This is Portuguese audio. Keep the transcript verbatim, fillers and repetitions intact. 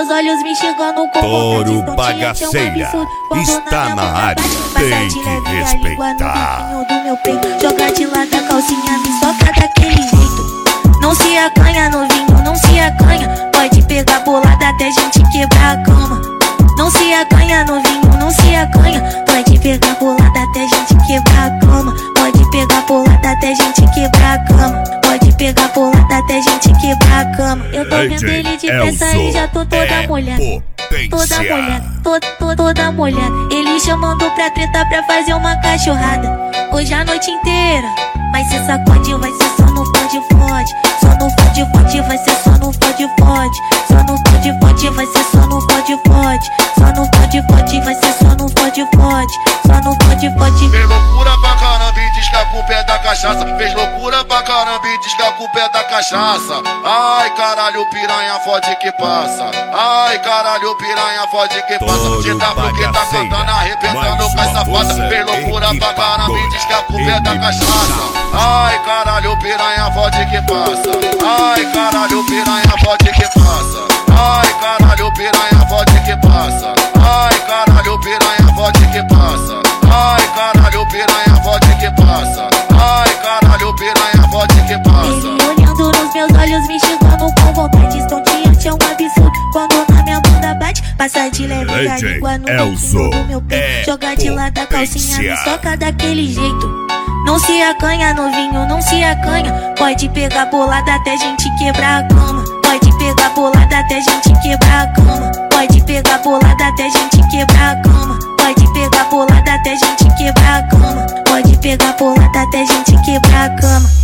meus olhos me enxergando com Touro Bagaceira está na área, tem que respeitar. Do meu peito, joga de lado a calcinha, me soca daquele jeito. Não se acanha novinho, não se acanha. Pode pegar bolada até gente quebrar a cama. Não se acanha novinho, não se acanha. Pode pegar bolada até gente quebrar a cama. Pode pegar bolada até gente quebrar a cama. Pode pegar bolada até gente quebrar a cama. Eu tô vendo ele de peça e já tô toda molhada. Toda molhada, toda, toda, toda molhada. Ele chamando pra treta pra fazer uma cachorrada. Hoje a noite inteira vai ser sacode, vai ser só no fode fode. Só no fode fode, vai ser só no fode fode. Só no fode fode, vai ser só no fode fode. Só no fode fode, vai ser só no fode fode. Só no fode fode. Fez loucura pra caramba e diz que a culpa é da cachaça. Fez loucura pra caramba e diz que a culpa é da cachaça. Ai caralho, piranha fode que passa. Ai caralho, piranha fode que passa. G W que tá cantando, arrebentando com essa fada. Fez loucura pra caramba e diz que a culpa é da cachaça. Ai caralho, piranha fode que passa. Ai caralho, piranha fode que passa. Ai caralho, piranha fode que passa. Ai caralho, piranha fode que passa. Ai caralho, piranha fode que passa. Ai caralho, piranha fode que passa. Ele olhando nos meus olhos, me enxergando com vontade. Estonteante é um absurdo quando na minha bunda bate. Passa de leve a língua no biquinho do meu peito. Joga de lado a calcinha, me soca daquele jeito. Não se acanha novinho, não se acanha. Pode pegar bolada até gente quebrar a cama. Pode pegar bolada até gente quebrar a cama. Pode pegar bolada até gente quebrar a cama. Pode pegar bolada até gente quebrar a cama. Pode pegar bolada até gente quebrar a cama.